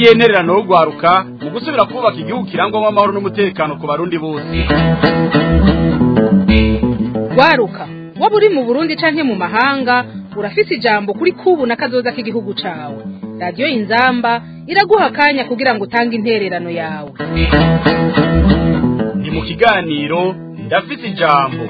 yenererano rugwaruka mu gusubira kubaka igihugu kirangwamo amahoro n'umutekano ku barundi bose. Gwaruka waba uri mu Burundi canke mu mahanga urafise ijambo kuri kubu na kazoza k'igihugu cawe. Radio Inzamba iraguha kanya kugira ngo utange intererano yawe. Ni mu kiganiro ndafise ijambo.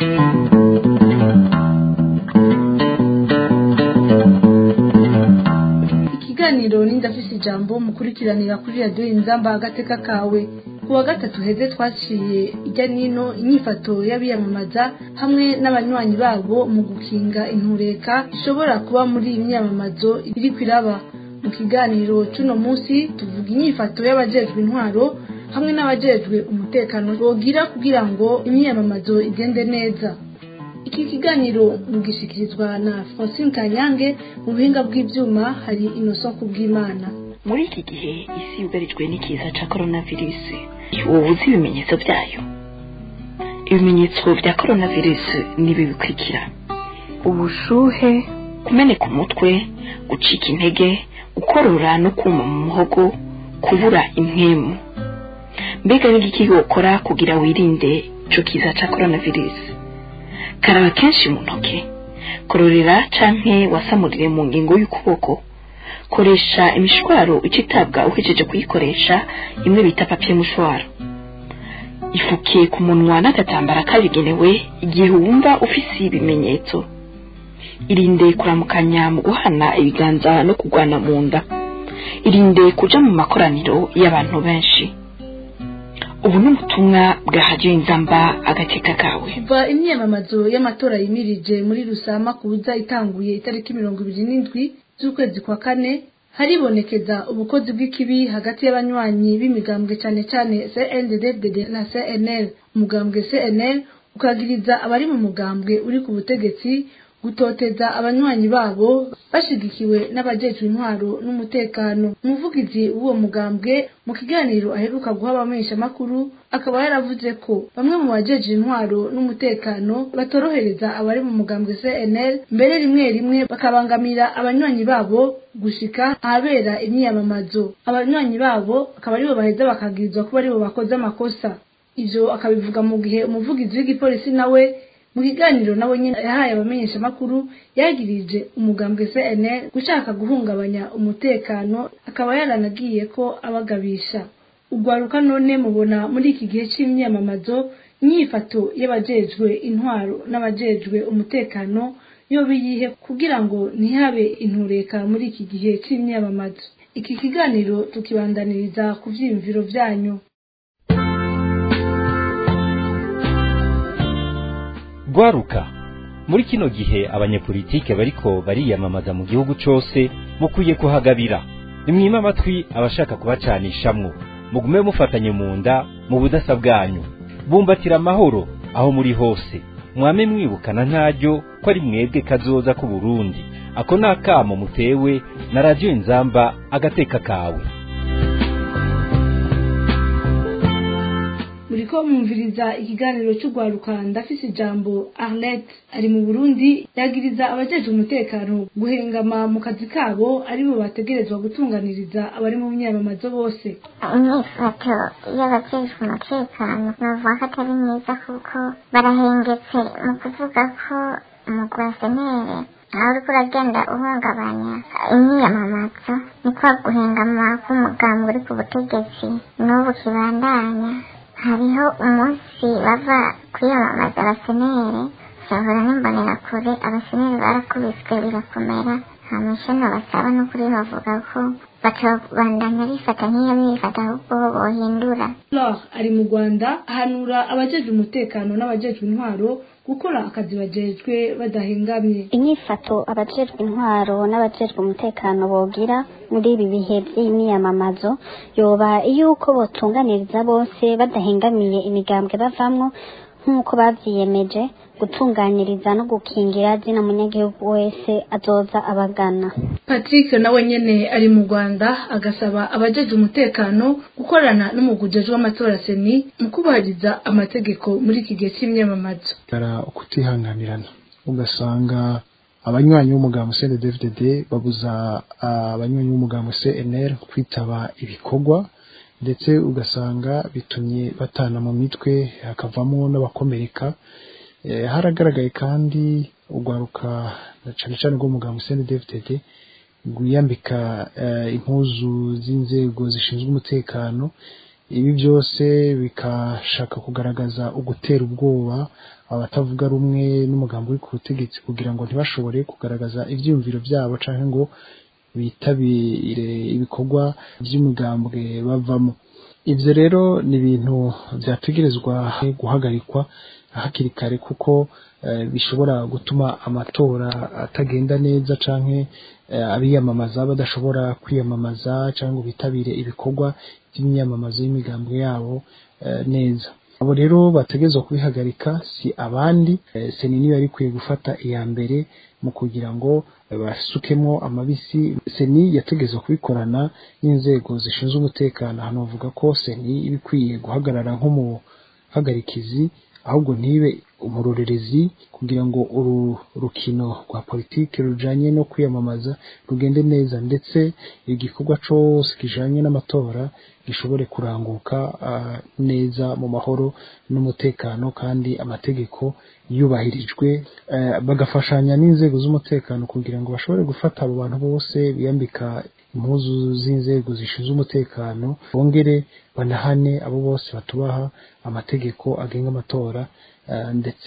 Ikiganiro ni ndafise ijambo mukurikiranira kuri Radio Inzamba agateka kawe. Kuwa gatatu heze twaciye ijya nino inyifato y'abiyamamaza hamwe n'abanywanyi babo mu gukinga intureka ishobora kuba muri imyamamazo iri kwiraba. Mu kiganiro cuno munsi tuvuga inyifato y'abajejwe intwaro hamwe n'abajejwe umutekano bogira kugira ngo imyamamazo igende neza. Iki kiganiro mugishikirizwa na Francine Kanyange, mu buhinga bw'ivyuma hari Innocent Kubwimana. Muri iki gihe isi yugarijwe n'ikiza ca coronavirus, ubu uzi ibimenyetso byayo. Ibimenyetso bya coronavirus nibi bikurikira: ubushuhe, kumeneka umutwe, gucika intege, gukorora no kuma mu muhogo, kubura impwemu. Mbega n'igiki gukora kugira wirinde ico kiza ca coronavirus? Karaba kenshi mu ntoke, kororera canke wasamurire mu ngingo y'ukuboko. Koresha imishwaro ucitabwa uhejeje kuyikoresha, imwe bita papier mouchoir. Ifuke ku munwa n'agatambara kabigenewe igihe wumva ufise ibimenyetso. Irinde kuramukanya mu guhana ibiganza no kugwana mu nda. Irinde kuja mu makoraniro y'abantu benshi. Ubu n'ubutumwa bwa Radio Inzamba agateka kawe. Kuva imyamamazo y'amatora yimirije muri Rusama kubuza itanguye itariki 27 z'ukwezi kwa kane, haribonekeza ubukozi bw'ikibi hagati y'abanywanyi b'imigambwe cyane cyane CNDD-FDD na CNL. Umugambwe CNL ukagiriza abari mu mugambwe uri ku butegetsi gutoteza abanywanyi babo bashigikiwe n'abajejwe intwaro n'umutekano. Umuvugizi w'uwo mugambwe mu kiganiro aheruka guha abamenyesha makuru akaba yaravuze ko bamwe mu bajejwe intwaro n'umutekano batorohereza abari mu mugambwe CNL, mbere rimwe rimwe bakabangamira abanywanyi babo gushika ahabera imyamamazo. Abanywanyi babo akaba aribo baheza bakagirizwa kuba aribo bakoze amakosa. Ivyo akabivuga mu gihe umuvugizi w'igipolisi nawe mu kiganiro nawe nyine yahaye abamenyesha makuru yagirije umugambwe CNL gushaka guhungabanya umutekano, akaba yaranagiye ko abagabisha. Ugwaruka none mubona muri iki gihe c'imyamamazo inyifato y'abajejwe intwaro n'abajejwe umutekano yo biyihe kugira ngo ntihabe intureka muri iki gihe c'imyamamazo? Iki kiganiro tukibandaniriza ku vyiyumviro vyanyu. Gwaruka, muri kino gihe abanyepolitike bariko bariyamamaza mu gihugu cose mukwiye kuhagabira. Nimwima amatwi abashaka kubacanishamwo, mugume mufatanye mu nda mu budasa bwanyu. Bumbatira amahoro aho muri hose, mwame mwibukana ntaryo ko ari mwebwe kazoza ku Burundi. Ako nakamo mutewe na Radio Inzamba agateka kawe. Muriko mumviriza ikiganiro cy'ugwaruka ndafise ijambo. Arlette ari mu Burundi yagiriza abajeje umutekano guhengama mu kazi kabo aribo bategerezwa gutunganiriza abari mu myamamazo bose. Inyifato y'abajeje umutekano bavuga ko atari myiza kuko barahengetse mu kuvuga ko umugwasenere aho uriko uragenda uhungabanya imyamamazo ni kwa guhengama k'umugambi uri ku butegetsi n'ubu kibandanya. Hariho umunsi bava kwiyamamaza abasenere bahura n'imbonerakure, abasenere barakubiswe birakomera, amashano basaba n'ukuri bavuga ko bakabandanya bifata nk'iyo bifata ahubwo bohindura. Flore ari mu Rwanda ahanura abajejwe umutekano n'abajejwe intwaro gukora akazi bajejwe badahengamye. Inyifato abajejwe intwaro n'abajejwe umutekano bogira muri ibi bihe by'imyamamazo yoba yuko botunganiriza bose badahengamiye imigambwe bavamwo nk'uko bavyiyemeje, gutunganiriza no gukingira zina munyagihugu wese azoza abagana. Patrick nawe nyene ari mu Rwanda agasaba abajejwe umutekano gukorana n'umugujejwe w'amatora seni mu kubahiriza amategeko muri iki gihe cy'imyamamazo. Ukutihanganirana ugasanga abanywanyi b'umugambwe CNDD-FDD babuza abanywanyi b'umugambwe CNL kwitaba ibikorwa, ndetse ugasanga bitumye batana mu mitwe hakavamo n'abakomereka. Haragaragaye kandi ugwaruka cyane cyane rw'umugambwe CNDD-FDD guyambika impuzu z'inzego zishinzwe umutekano. Ibi byose bikashaka kugaragaza ugutera ubwoba abatavuga rumwe n'umugambi uri ku butegetsi kugira ngo ntibashobore kugaragaza ivyumviro byabo canke ngo bitabire ibikorwa by'umugambwe bavamo. Ivyo rero ni ibintu byategerezwa guhagarikwa hakiri kare, kuko bishobora gutuma amatora atagenda neza canke abiyamamaza badashobora kwiyamamaza cyangwa bitabire ibikorwa by'imyamamazo y'imigambwe yabo neza. Abo rero bategezwa kubihagarika si abandi, seni niyo yari kwiye gufata iya mbere mu kugira ngo basukemo amabisi. Seni yategezwa kubikorana n'inzego zishinzwe umutekano. Hano bavuga ko seni ibikwiye guhagarara nk'umuhagarikizi ahubwo ntibe umurorerezi, kugira ngo urukino rwa politiki rujanye no kwiyamamaza rugende neza, ndetse igikorwa cyose kijanye n'amatora gishobore kuranguka neza mu mahoro n'umutekano, kandi amategeko yubahirijwe. Bagafashanya n'inzego z'umutekano kugira ngo bashobore gufata abo bantu bose biyambika impuzu z'inzego zishinzwe umutekano, bongere banahane abo bose batubaha amategeko agenga amatora ndetse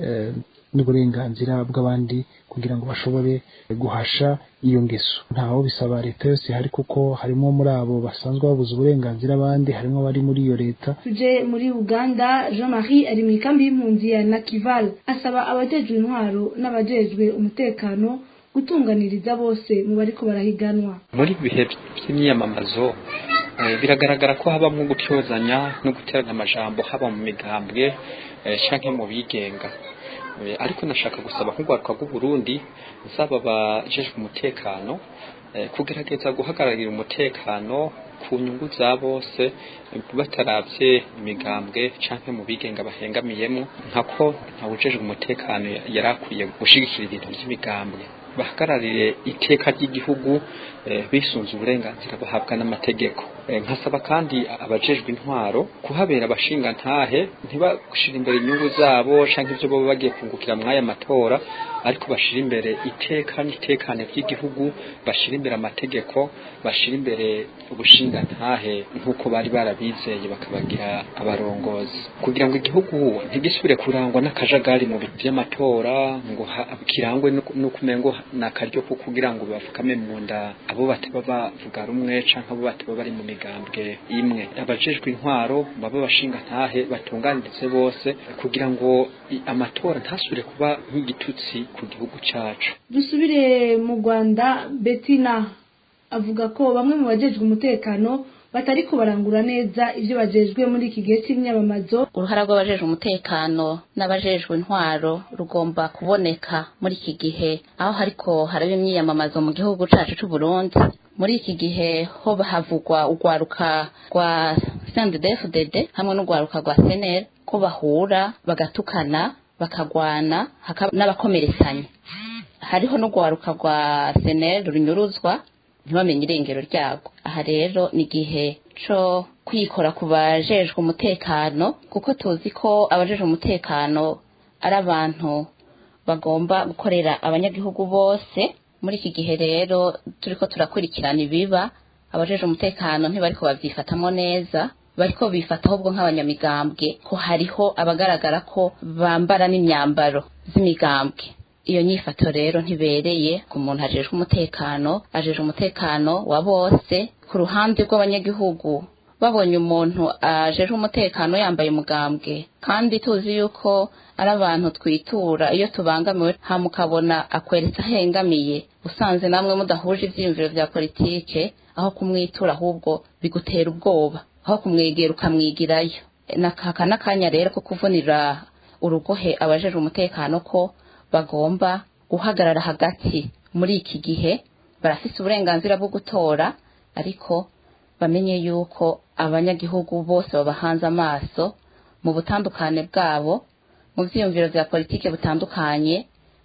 n'uburenganzira bw'abandi, kugira ngo bashobore guhasha iyo ngeso. Ntaho bisaba leta yose hari, kuko harimo muri abo basanzwe babuza uburenganzira abandi, harimo bari muri iyo leta. Tuje muri Uganda, Jean-Marie ari mu kambi y'impunzi ya Nakival, asaba abajejwe intwaro n'abajejwe umutekano gutunganiriza bose mu bariko barahiganwa. Muri bihe by'imyamamazo biragaragara ko habamwe gutyozanya no guterana amajambo haba mu migambwe canke mu bigenga. Ariko nashaka gusaba nk'ugwaruka rw'u Burundi nsaba abajejwe umutekano kugerageza guhagararira umutekano ku nyungu za bose, bataravye imigambwe canke mu bigenga bahengamiyemo, nkako ntawujejwe umutekano yarakwiye gushigikira ibintu by'imigambwe. Bahagararire iteka ry'igihugu bisunze uburenganzira bahabwa n'amategeko. Nkasaba kandi abajejwe intwaro kuhabera abashinga ntahe, ntibashira imbere inyungu zabo canke ivyo baba bagiye kungukira mwaya matora, ariko bashira imbere iteka n'itekane by'igihugu, bashira imbere amategeko, bashira imbere ubushinga ntahe nk'uko bari barabizeye bakabagira abarongozi, kugira ngo igihugu ntigisubire kurangwa n'akajagari mu bintu by'amatora, ngo kirangwe no kumengo nakaryo ko kugira ngo bafukame mu nda abo bateba bavuga rumwe canke abo bateba bari mu migambwe imwe. Abajejwe intwaro baba bashinga ntahe batunganirize bose, kugira ngo amatora ntasubire kuba nk'igitutsi ku gihugu cacu. Dusubire mu Rwanda, Betina avuga ko bamwe mu bajejwe umutekano batari kubarangura neza ivyo bajejwe muri iki gihe cy'imyamamazo. Uruhara rw'abajejwe umutekano n'abajejwe intwaro rugomba kuboneka muri iki gihe aho hariko haraba imyamamazo mu gihugu cacu c'u Burundi. Muri iki gihe ho bahavugwa ugwaruka rwa CNDD-FDD hamwe n'ugwaruka rwa CNL ko bahura bagatukana bakagwana n'abakomeretsanya. Hariho n'ugwaruka rwa CNL runyuruzwa ntibamenye irengero ryabo. Aha rero ni gihe co kwikora ku bajejwe umutekano, kuko tuzi ko abajejwe umutekano ari abantu bagomba gukorera abanyagihugu bose. Muri iki gihe rero turiko turakurikirana ibiba, abajejwe umutekano ntibariko bavyifatamo neza, bariko bifata ahubwo nk'abanyamigambwe, ko hariho abagaragara ko bambara n'imyambaro z'imigambwe. Iyo nyifato rero ntibereye ku muntu ajejwe umutekano, ajejwe umutekano wa bose. Ku ruhande rw'abanyagihugu babonye umuntu ajejwe umutekano yambaye umugambwe, kandi tuzi yuko ari abantu twitura iyo tubangamiwe, hamukabona akweretse ahengamiye, usanze namwe mudahuje ivyiyumviro vya politike, aho kumwitura ahubwo bigutera ubwoba, aho kumwegera ukamwigirayo. Nakaka n'akanya rero ko kuvunira urugohe abajejwe umutekano ko bagomba guhagarara hagati. Muri iki gihe barafise uburenganzira bwo gutora, ariko bamenye yuko abanyagihugu bose babahanze amaso mu butandukane bwabo, mu vyiyumviro vya politike butandukanye,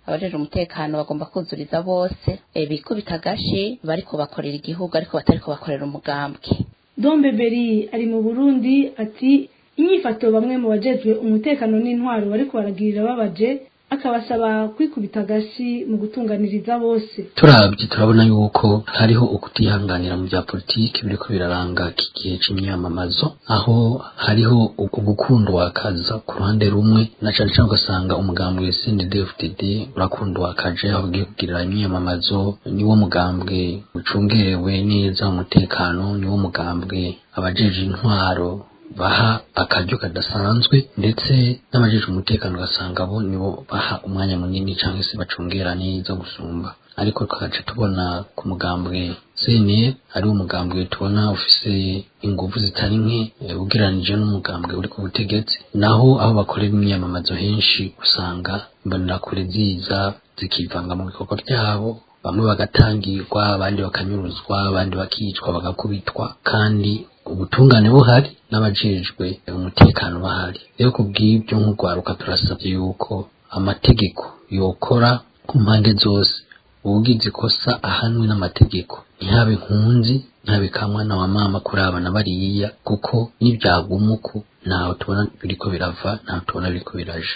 abajeje umutekano bagomba kuzuriza bose bikubita agashi bariko bakorera igihugu ariko batariko bakorera umugambwe. Dombe Beri ari mu Burundi ati inyifato bamwe mu bajejwe umutekano n'intwaro bariko baragirira babaje akabasaba kwikubita agashi mu gutunganiriza bose. Turabye turabona yuko hariho ukutihanganira mu bya politiki biriko biraranga iki gihe c'imyamamazo, aho hariho ugukundwa kaza ku ruhande rumwe na cyane cyane ugasanga umugambwe CNDD-FDD urakundwa kaje aho ugiye kugirira imyamamazo, niwo mugambwe ucungerewe neza umutekano, niwo mugambwe abajeje intwaro baha akaryo kadasanzwe, ndetse n'abajeje umutekano ugasanga bo nibo baha umwanya munini cyangwa se bacungera neza gusumba. Ariko tukaca tubona ku mugambwe CNL ari umugambwe tubona ufise ingufu zitari nke ugereranije n'umugambwe uri ku butegetsi, naho aho bakorera imyamamazo henshi usanga imbonerakure ziza zikivanga mu bikorwa byabo, bamwe bagatangirwa abandi bakanyuruzwa abandi bakicwa bagakubitwa, kandi ubutungane buhari n'abajejwe umutekano bahari. Rero kubw'ibyo nk'ugwaruka turasabye yuko amategeko yokora ku mpande zose, ubugize ikosa ahanwe n'amategeko, ntihabe nkunzi ntihabe kamwana wa mama kuri abana bariya, kuko n'ibyagumuku ntaho tubona biriko birava ntaho tubona biriko biraje.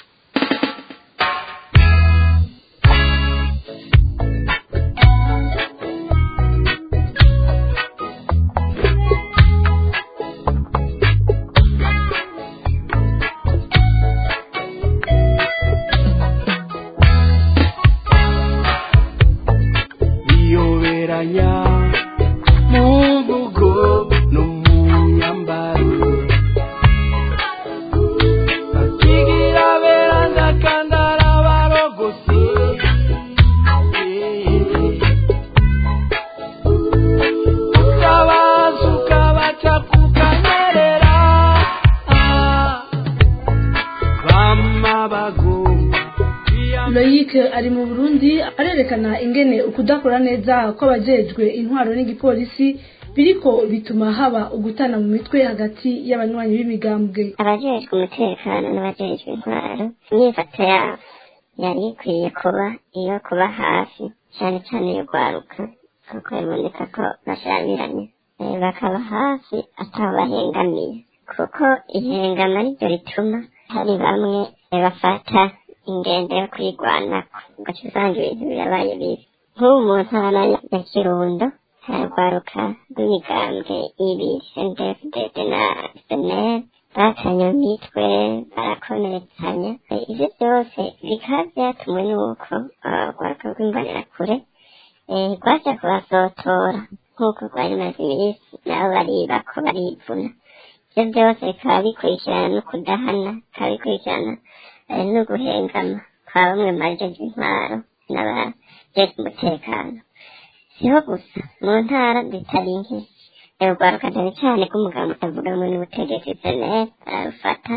Ari mu Burundi arerekana ingene ukudakora neza ko abajejwe intwaro n'igipolisi biriko bituma haba ugutana mu mitwe hagati y'abanywanyi b'imigambwe. Abajejwe umutekano n'abajejwe intwaro imyifato yabo yari ikwiye kuba iyo kuba hafi cyane cyane yo gwaruka, kuko biboneka ko bashabiranye, bakaba hafi ataho bahengamiye, kuko ihengama niryo rituma hari bamwe bafata ingendo yo kwigwanako ugaca usanga ibintu birabaye bibi. Nk'ubu mu ntara ya Kirundo haragwaruka rw'imigambwe ibiri CNDD-FDD na SNL batanye mu mitwe barakomeretsanya. Ivyo byose bikaba vyatumwe n'uko urwaruka rw'imbonerakure rwaja kubasotora nk'uko rwari maze iminsi nabo baribako barivuna. Ivyo byose bikaba bikurikirana no kudahana, bikaba bikurikirana no guhengama kwa bamwe mu bajeje intwaro n'abajeje umutekano. Siho gusa mu ntara zitari nke urwaruka cyane cyane rw'umugambwe utavuganwe n'ubutegetsi CNL bararufata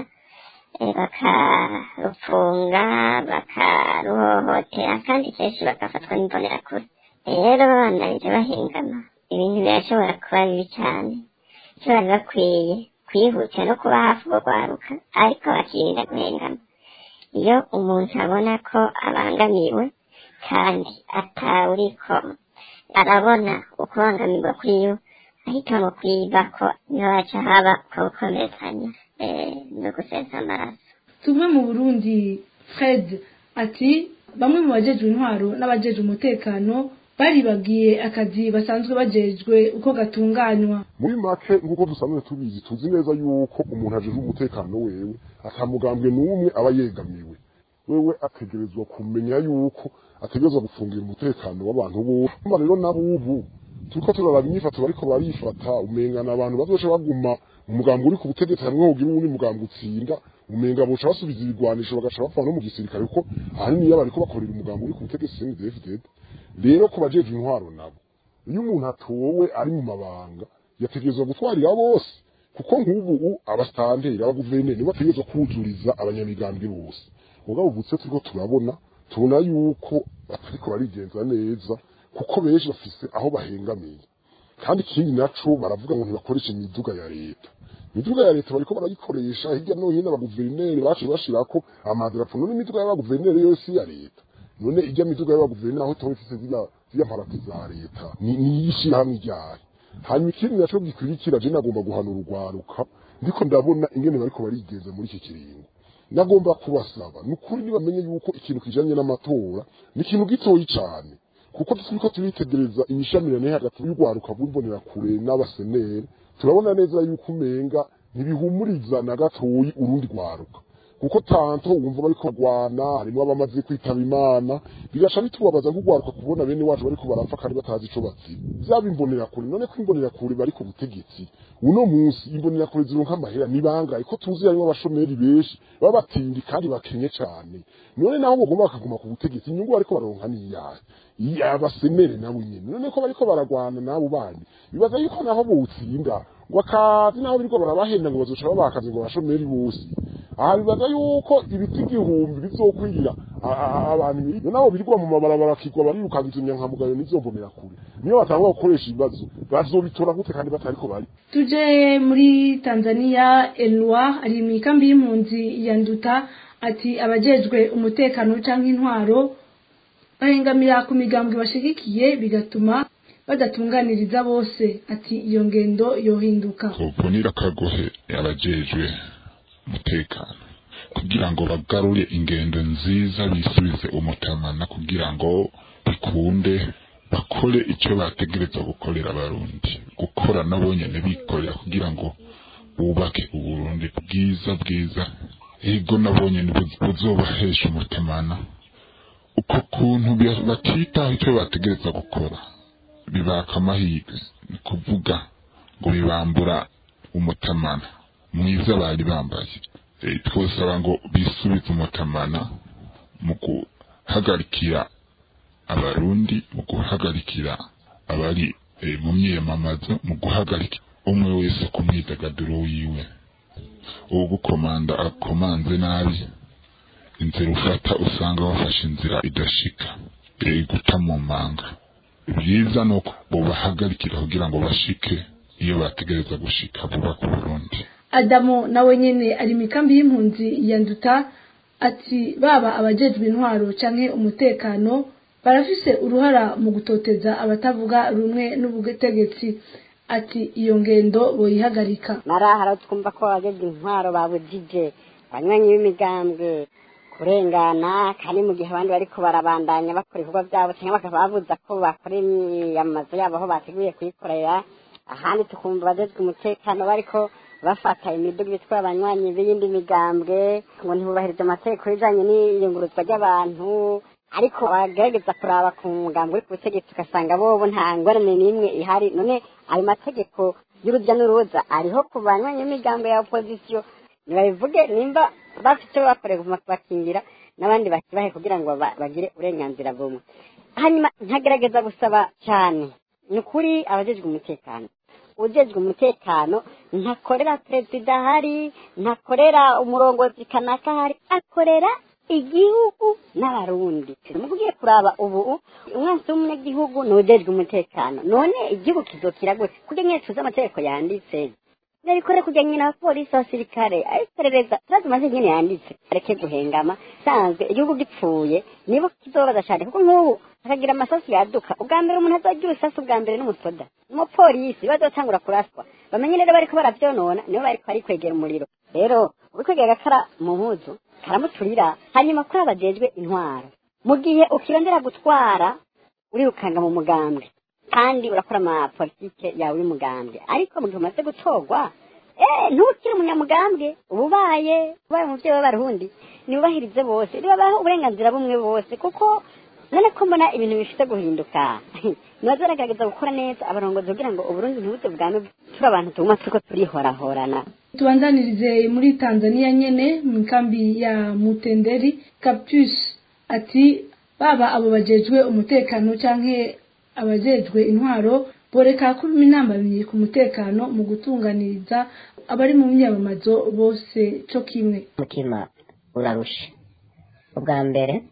bakarufunga bakaruhohotera, kandi kenshi bagafatwa n'imbonerakure. Rero babandanije bahengama ibintu birashobora kuba bibi cyane. Icyo bari bakwiye kwihutira no kuba hafi urwaruka ariko bakirinda guhengama. Iyo umuntu abona ko abangamiwe kandi atawuriko arabona ukubangamirwa kwiwe, ahitamo kwiba ko niho haca haba kuwukomeretsanya no gusesa amaraso. Tumwe mu Burundi Fred ati bamwe mu bajejwe intwaro n'abajejwe umutekano baribagiye akazi basanzwe bajejwe uko gatunganywa. Muri make nk'uko dusanzwe tubizi, tuzi neza yuko umuntu ajejwe umutekano wewe atamugambwe n'umwe aba yegamiwe. Wewe ategerezwa kumenya yuko ategerezwa gufungira umutekano w'abantu bose. Rero nabubu turiko turaraba imyifato bariko barifata, umengana abantu bazoca baguma umugambwe uri ku butegetsi hamwe ugira uwundi mugambwe utsinda, umenga boca basubiza ibigwanisho bagaca bapfa no mu gisirikare, kuko ahanini iyo bariko bakorera umugambwe uri ku butegetsi CNDD-FDD. Rero ko bajeje intwaro nabo, iyo umuntu atowe ari mu mabanga yategerezwa gutwarira bose, kuko nk'ubu abastanderi abaguverineri nibo bategerezwa kuzuriza abanyamigambwe bose. Mugabo ubutse turiko tubona yuko batariko barigenza neza, kuko benshi bafise aho bahengamiye. Kandi ikindi naco baravuga ngo ntibakoresha imiduga ya leta. Imiduga ya leta bariko barayikoresha hirya no hino, abaguverineri bacu bashirako amadarapo n'imiduga y'abaguverineri yose ya leta. none ijya miduga y'abaguverineri naho tubifise ziriya mparati za leta ni ishirahamwe ryayo. Hanyuma ikindi naco gikurikira je nagomba guhanura urwaruka ndiko ndabona ingene bariko barigeza muri iki kiringo. Nagomba kubasaba nukuri nibamenye yuko ikintu kijanye n'amatora ni ikintu gitoyi cyane, kuko turiko turitegereza imishamirane hagati y'urwaruka rw'imbonera kure n'abaseneri, turabona neza yuko umenga ntibihumuriza na gatoyi urundi rwaruka, kuko tanto wumva bariko bagwana harimo abamaze kwitaba Imana, bigasha bitubabaza nk'urwaruka kubona bene wacu bariko barapfa kandi batazi ico bazi. Vyaba imbonera kure, none ko imbonera kure bari ku butegetsi uno munsi imbonera kure zironka amahera nibangaye ko tuzi harimo abashomeri benshi baba batindi kandi bakenye cyane, none naho bagomba bakaguma ku butegetsi inyungu bariko baronka niyahe abasenere nabo nyene, none ko bariko baragwana nabo bandi bibaza yuko naho butsinda ngo akazi naho biriko barabahenda ngo bazoca babakaze ngo abashomeri bose. Aha bibaza yuko ibiti igihumbi bizokwira abantu nabo birwa mu mabarabara kigwa barirukangiza inyankamugayo n'izombonera kure, niyo batangwa gukoresha ibibazo bazobitora gute kandi batariko bari. Tuje muri Tanzania, Elwa ari mu ikambi y'impunzi ya Nduta ati abajejwe umutekano canke intwaro bahengamira ku migambwe bashigikiye bigatuma badatunganiriza bose, ati iyo ngendo yohinduka. Kubonera kagohe abajejwe umutekano kugira ngo bagarure ingendo nziza bisubize umutamana kugira ngo bikunde bakore icyo bategereza gukorera abarundi, gukora nabo nyene bikorera kugira ngo bubake uburundi bwiza ego nabo nyene buzobahesha umutamana. Uko kuntu batitaho icyo bategereza gukora bibaka amahirwe, ni kuvuga ngo bibambura umutamana mwiza bari bambaye. Twosaba ngo bisubize umutamana mu guhagarikira abarundi, mu guhagarikira abari mu myiyamamazo, mu guhagarika umwe wese ku myidagaduro wiwe. Uwo gukomanda akomanze nabi, inzira ufata usanga wafashe inzira idashika, guta mu manga. Byiza nuko bobahagarikira kugira ngo bashike iyo bategereza gushika vuba ku Burundi. Adamu nawe nyene ari mikambi y'impunzi ya Nduta ati baba abajejwe intwaro canke umutekano barafise uruhara mu gutoteza abatavuga rumwe n'ubutegetsi, ati iyo ngendo boyihagarika. Narahara twumva ko abajejwe intwaro babujije abanywanyi b'imigambwe kurengana, kandi mu gihe abandi bariko barabandanya bakora ibikorwa byabo cyangwa bakababuza ko bakora amazu yabo aho bateguye kuyikorera. Ahandi tukumva abajejwe umutekano bariko bafata imiduga bitwa abanywanyi b'iyindi migambwe ngo ntibubahirize amategeko y'ijanye n'iyunguruzwa ry'abantu, ariko bagerageza kuraba ku mugambwe uri ku butegetsi ugasanga bobo nta ngorane n'imwe ihari. None ayo mategeko y'urujya n'uruza ariho ku banywanyi b'imigambwe ya opozisiyo, nibabivuge nimba bafite bakoreye kubakingira n'abandi bakibahe kugira ngo bagire uburenganzira bumwe. Hanyuma ntagerageza gusaba cyane ni ukuri abajejwe umutekano, ujejwe umutekano ntakorera perezida hari, ntakorera umurongozi kanaka hari, akorera igihugu n'abarundi. Mugiye kuraba ubu umwansi w'umunyagihugu n'ujejwe umutekano, none igihugu kizokira gute kugira ngo tuze amategeko yanditse narikore kugira nyina abapolisi abasirikare ayiperereza turazimaze nyine yanditse areke guhengama sanzwe igihugu gipfuye nibo kizobaza cyane, kuko nk'ubu akagira amasasu yaduka ubwa mbere umuntu azagira isasu ubwa mbere n'umusoda umupolisi bazotangura kuraswa bamenye rero bariko baravyonona nibo bariko ari kwegera umuriro. Rero ubikwegera gakara mu mpuzu karamuturira. Hanyuma kuri abajejwe intwaro, mu gihe ukirondera gutwara urirukanga mu mugambwe kandi urakora ama politike yawe y'umugambwe, ariko mu gihe umaze gutorwa ntukiri umunyamugambwe ubaye umuvyeyi w'abarundi nibubahirize bose, nibabaho uburenganzira bumwe bose, kuko none ko mbona ibintu bifite guhinduka nibazaragerageza gukora neza abarongozi kugira ngo Uburundi ntibuze bwame turi abantu tuguma turiko turihorahorana. Tubandanirize muri Tanzania nyene mu kambi ya Mutenderi, Captus ati baba abo bajejwe umutekano canke abajejwe intwaro boreka kuruma inama bibiri ku mutekano mu gutunganiriza abari mu myamamazo bose co kimwe. Mutima urarusha. Ubwa mbere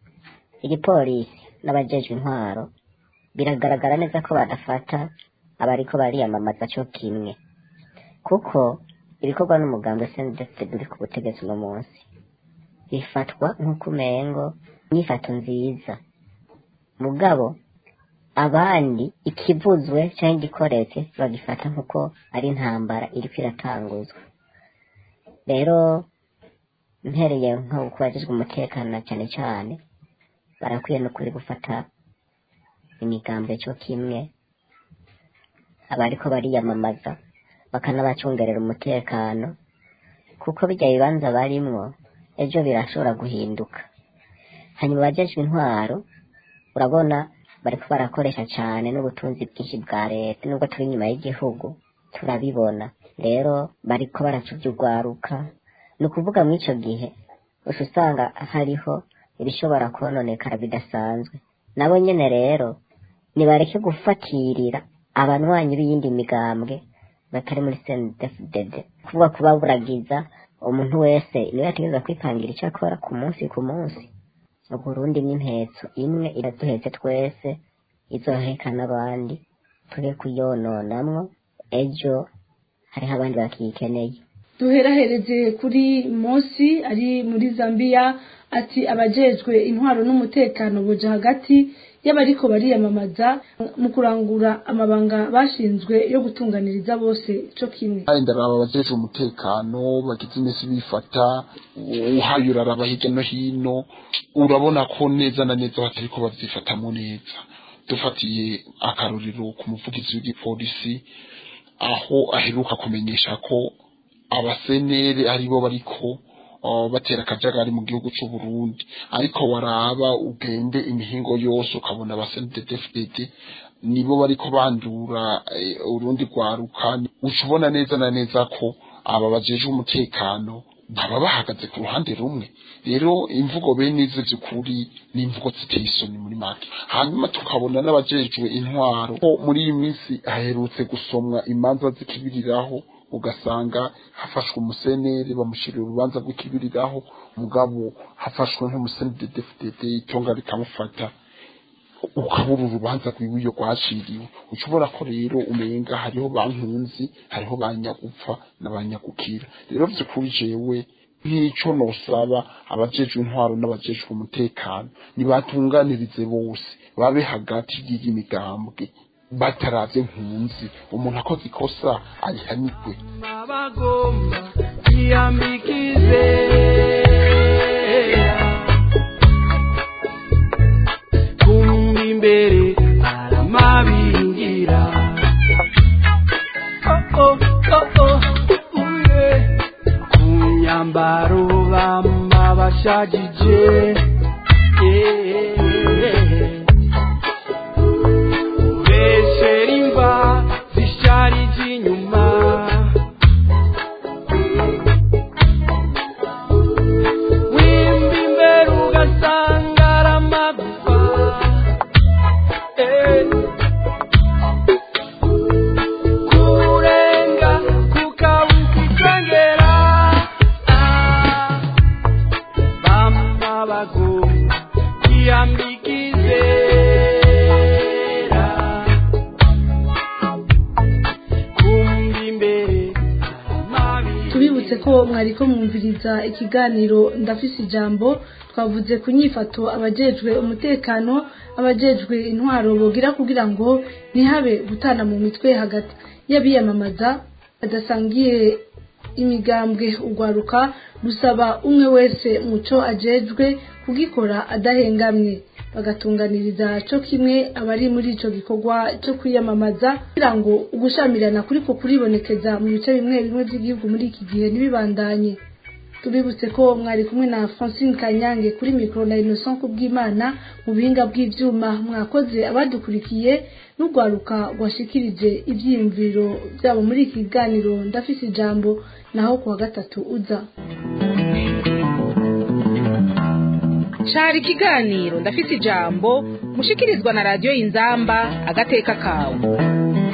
igipolisi n'abajejwe intwaro biragaragara neza ko badafata abariko bariyamamaza co kimwe, kuko ibikorwa n'umugambi CNDD uri ku butegetsi uno munsi bifatwa nk'uko umengo inyifato nziza mugabo abandi ikivuzwe cyangwa igikoretse bagifata nk'uko ari intambara iriko iratanguzwa. Rero mpereye nko kubajijwe umutekano cyane cyane barakwiye no kuri gufata imigambi cyo kimwe abariko bariyamamaza bakanabacungerera umutekano, kuko bijya bibanza barimwo ejo birashobora guhinduka. Hanyuma bajejwe intwaro urabona bariko barakoresha cyane n'ubutunzi bwinshi bwa leta, nubwo turi inyuma y'igihugu turabibona. Rero bariko baracuvya urwaruka, ni ukuvuga muri ico gihe usanga hariho ibishobora kononekara bidasanzwe. Nabo nyene rero nibareke gufatirira abanwanyi b'iyindi migambwe batari muri CNDD-FDD, kuvuga kubaburagiza umuntu wese niwe yategereza kwipangira icyo akora ku munsi. Uburundi n'impetso imwe iraduhetse twese, izoheka n'abandi, turi kuyononamwo ejo hariho abandi bakiyikeneye. Duherahereze kuri Mosi ari muri Zambia, ati abajejwe intwaro n'umutekano boja hagati y'abariko bariyamamaza mu kurangura amabanga bashinzwe yo gutunganiriza bose cyo kimwe. Ndaraba abajejwe umutekano bagize imisi bifata uhayura araba hirya no hino, urabona ko neza na neza batariko bavyifatamo neza. Dufatiye akarorero ku muvugizi w'igipolisi aho aheruka kumenyesha ko abasenere aribo bariko batera akajagari mu gihugu cy'u Burundi, ariko waraba ugende imihingo yose ukabona abasenere nibo bariko bandura urundi rwaruka. Ucubona neza na neza ko aba bajejwe umutekano baba bahagaze ku ruhande rumwe. Rero imvugo bene izo by'ukuri ni imvugo ziteye isoni muri make. Hanyuma tukabona n'abajejwe intwaro ko muri iyi minsi haherutse gusomwa imanza zikibiriraho, ugasanga hafashwe umusenere bamushirira urubanza rw'ikibiriraho, mugabo hafashwe nk'umusenere itonga rikamufata ukabura urubanza rw'iwiyo rwaciriwe. Ucubona ko rero umenga hariho bankunzi, hariho banyagupfa n'abanyagukira. Rero vy'ukuri jewe nk'ico nosaba abajejwe intwaro n'abajejwe umutekano nibatunganirize bose, babe hagati y'iyi migambwe bataravye nkunzi. Umuntu akoze ikosa arihanirwe. Abagomba yambikize imbere aramabingira kunyambaro bamba bashagije ureshera imva zisharije inyuma wimba imbere ugasanga aramagufa kurenga kukawukikongera bamba bagomba kiyambikizera kumva imbere tubibutse ko mwariko mwumviriza ikiganiro ndafise ijambo. Twavuze ku nyifato abajejwe umutekano, abajejwe intwaro bogira kugira ngo ntihabe gutana mu mitwe hagati y'abiyamamaza badasangiye imigambwe. Ugwaruka rusaba umwe wese muco ajejwe kugikora adahengamye, bagatunganiriza cyo kimwe abari muri ico gikorwa cyo kwiyamamaza kugira ngo ugushamirana kuriko kuribonekeza mu bice bimwe bimwe by'igihugu muri iki gihe ntibibandanye. Tubibutse ko mwari kumwe na Francine Kanyange kuri mikro na Innocent Kubwimana mu bihinga bw'ivyuma. Mwakoze abadukurikiye n'ugwaruka gwashikirije ivyiyumviro byabo muri iki kiganiro ndafise ijambo, naho kuwa gatatu uza. Cari ikiganiro ndafise ijambo mushikirizwa na Radio Inzamba agateka kawe.